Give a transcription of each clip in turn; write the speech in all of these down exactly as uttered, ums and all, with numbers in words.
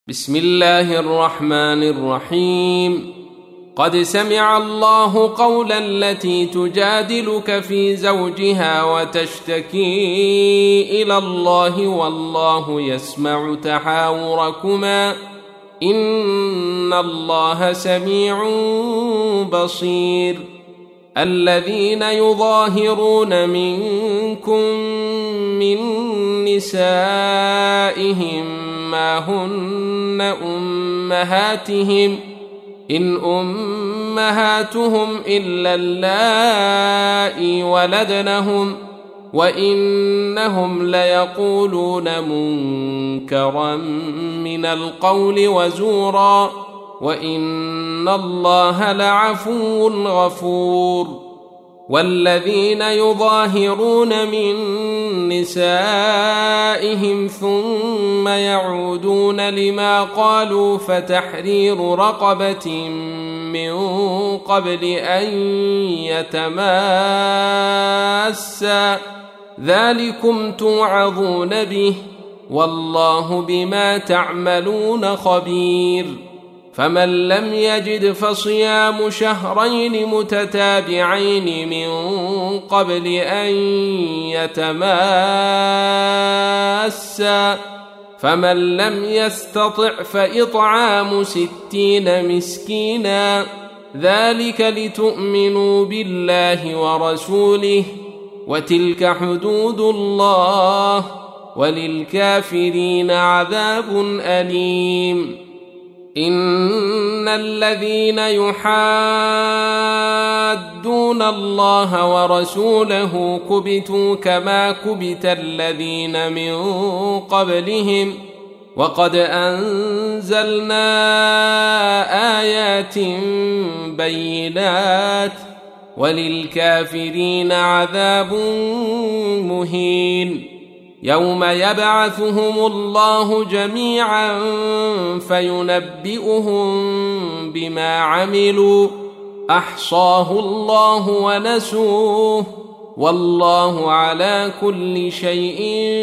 بسم الله الرحمن الرحيم. قد سمع الله قول التي تجادلك في زوجها وتشتكي إلى الله والله يسمع تحاوركما إن الله سميع بصير. الذين يظاهرون منكم من نسائهم ما هن أمهاتهم إن أمهاتهم إلا اللائي ولدنهم وإنهم ليقولون منكرا من القول وزورا وإن الله لعفو غفور. والذين يظاهرون من نسائهم ثم يعودون لما قالوا فتحرير رقبة من قبل أن يتماسا ذلكم توعظون به والله بما تعملون خبير. فمن لم يجد فصيام شهرين متتابعين من قبل أن يتماسا فمن لم يستطع فإطعام ستين مسكينا ذلك لتؤمنوا بالله ورسوله وتلك حدود الله وللكافرين عذاب أليم. إن الذين يحادون الله ورسوله كبتوا كما كبت الذين من قبلهم وقد أنزلنا آيات بينات وللكافرين عذاب مهين. يوم يبعثهم الله جميعا فينبئهم بما عملوا أحصاه الله ونسوه والله على كل شيء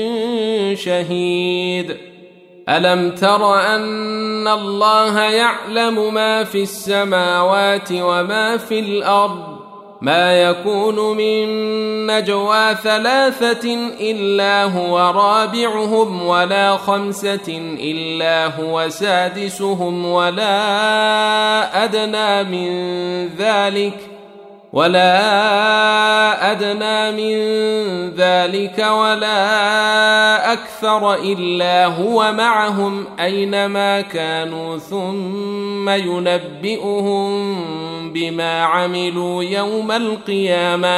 شهيد. ألم تر أن الله يعلم ما في السماوات وما في الأرض ما يكون من نجوى ثلاثة إلا هو رابعهم ولا خمسة إلا هو سادسهم ولا أدنى من ذلك ولا أدنى من ذلك ولا أكثر إلا هو معهم أينما كانوا ثم ينبئهم بما عملوا يوم القيامة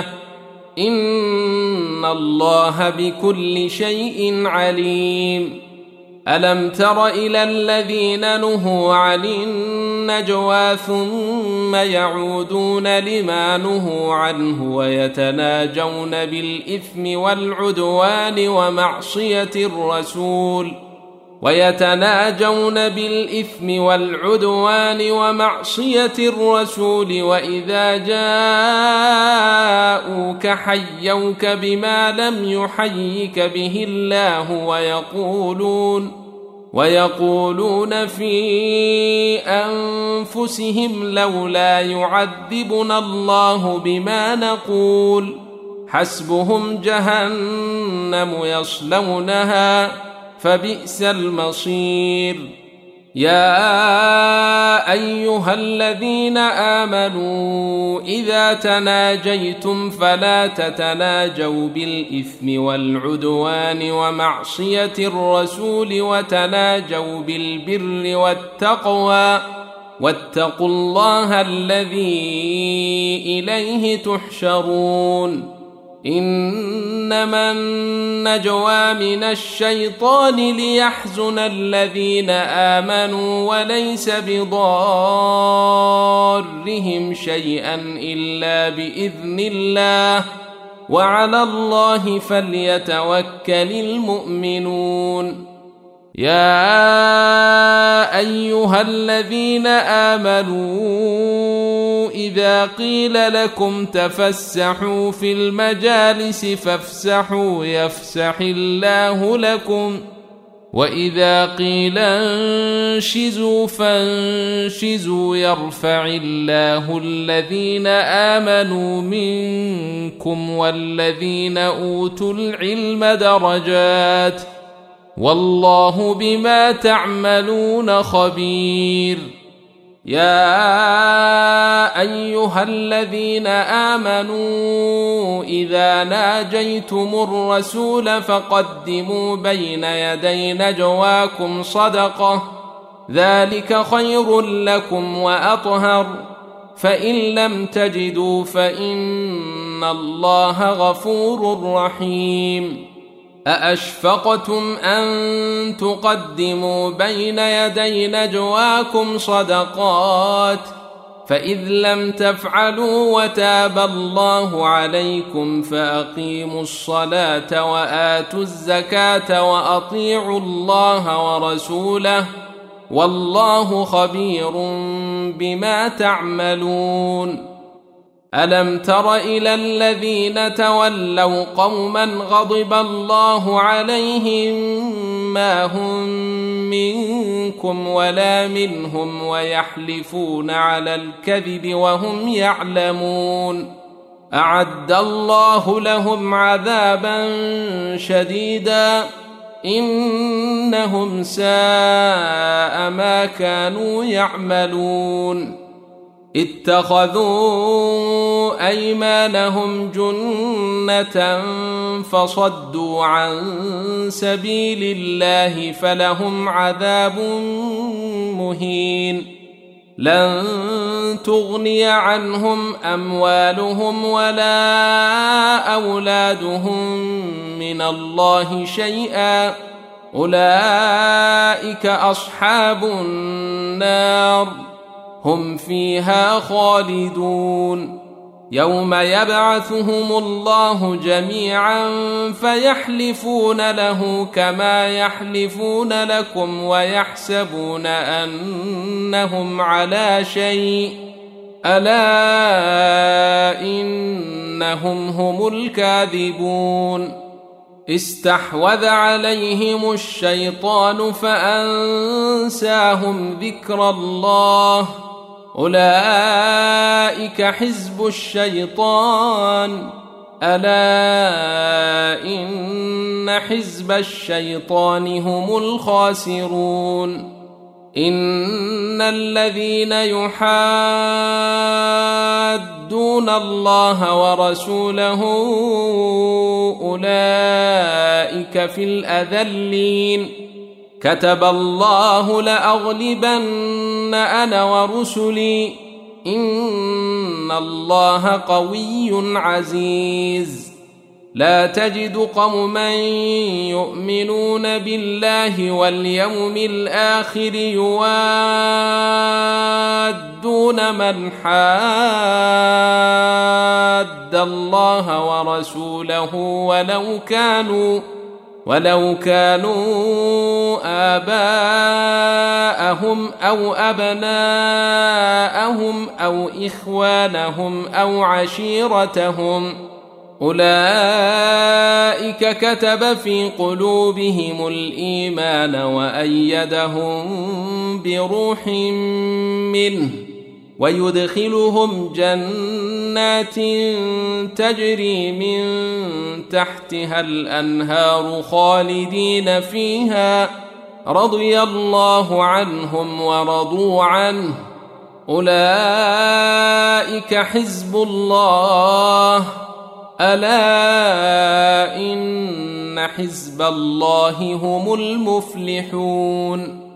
إن الله بكل شيء عليم. ألم تر إلى الذين نهوا عن النجوى ثم يعودون لما نهوا عنه ويتناجون بالإثم والعدوان ومعصية الرسول ويتناجون بالإثم والعدوان ومعصية الرسول وإذا جاءوك حيوك بما لم يحيك به الله ويقولون ويقولون في أنفسهم لولا يعذبنا الله بما نقول حسبهم جهنم يصلونها فبئس المصير. يا أيها الذين آمنوا إذا تناجيتم فلا تتناجوا بالإثم والعدوان ومعصية الرسول وتناجوا بالبر والتقوى واتقوا الله الذي إليه تحشرون. إنما النجوى من الشيطان ليحزن الذين آمنوا وليس بضارهم شيئا إلا بإذن الله وعلى الله فليتوكل المؤمنون. يا أيها الذين آمنوا إذا قيل لكم تفسحوا في المجالس فافسحوا يفسح الله لكم وإذا قيل انشزوا فانشزوا يرفع الله الذين آمنوا منكم والذين أوتوا العلم درجات والله بما تعملون خبير. يا أيها الذين آمنوا إذا ناجيتم الرسول فقدموا بين يدي نجواكم صدقة ذلك خير لكم وأطهر فإن لم تجدوا فإن الله غفور رحيم. أأشفقتم أن تقدموا بين يدي نجواكم صدقات فإذ لم تفعلوا وتاب الله عليكم فأقيموا الصلاة وآتوا الزكاة وأطيعوا الله ورسوله والله خبير بما تعملون. ألم تر إلى الذين تولوا قوما غضب الله عليهم ما هم منكم ولا منهم ويحلفون على الكذب وهم يعلمون أعد الله لهم عذابا شديدا إنهم ساء ما كانوا يعملون. اتخذوا أيمانهم جنة فصدوا عن سبيل الله فلهم عذاب مهين. لن تغني عنهم أموالهم ولا أولادهم من الله شيئا أولئك أصحاب النار هم فيها خالدون. يوم يبعثهم الله جميعا فيحلفون له كما يحلفون لكم ويحسبون أنهم على شيء ألا إنهم هم الكاذبون. استحوذ عليهم الشيطان فأنساهم ذكر الله أولئك حزب الشيطان ألا إن حزب الشيطان هم الخاسرون. إن الذين يحادون الله ورسوله أولئك في الأذلين. كتب الله لأغلبن أنا ورسلي إن الله قوي عزيز. لا تجد قوما يؤمنون بالله واليوم الآخر يوادون من حاد الله ورسوله ولو كانوا ولو كانوا آباءهم أو أبناءهم أو إخوانهم أو عشيرتهم أولئك كتب في قلوبهم الإيمان وأيدهم بروح منه ويدخلهم جنات تجري من تحتها الأنهار خالدين فيها رضي الله عنهم ورضوا عنه أولئك حزب الله ألا إن حزب الله هم المفلحون.